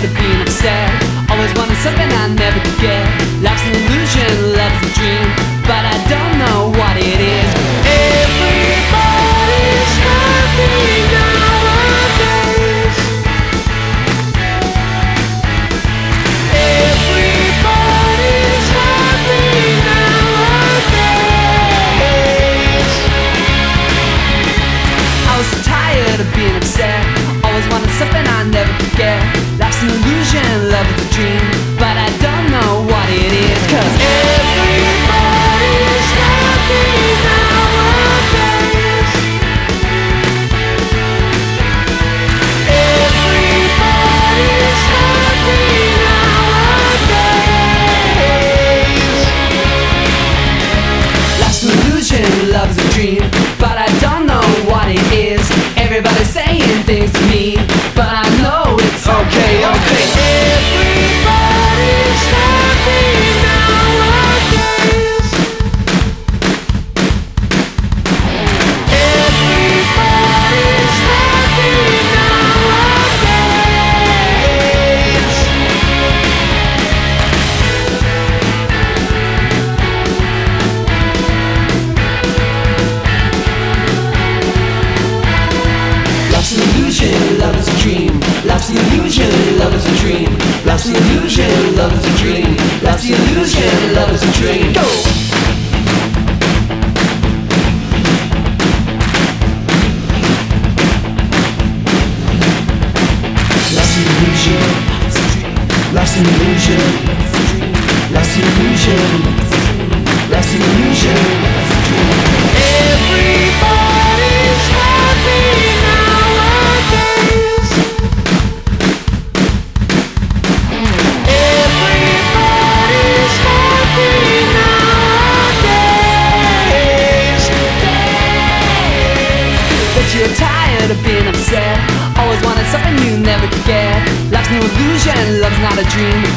tired of being upset. Always wanted something I never could get. Life's an illusion, love's a dream, but I don't know what it is. Everybody's happy nowadays. Everybody's happy nowadays. I was so tired of being upset. Always wanted something I never could get. Life's an illusion, love is a dream, but I don't know what it is. 'Cause everybody's happy nowadays. Everybody's happy nowadays. Life's an illusion, love's a dream, but I don't know what it is. Everybody's saying things to me, but I know it's okay, okay. Everybody's happy nowadays. Everybody's happy nowadays. Life's an illusion, love is a dream. Life's the illusion, love is a dream. Life's the illusion, love is a dream. Life's the illusion, love is a dream. Go! Life's the illusion, life's an illusion. Life's the illusion, life's the illusion. Everybody's happy nowadays. Everybody's happy nowadays. But you're tired of being upset. Always wanted something you never could get. Life's no illusion, love's not a dream,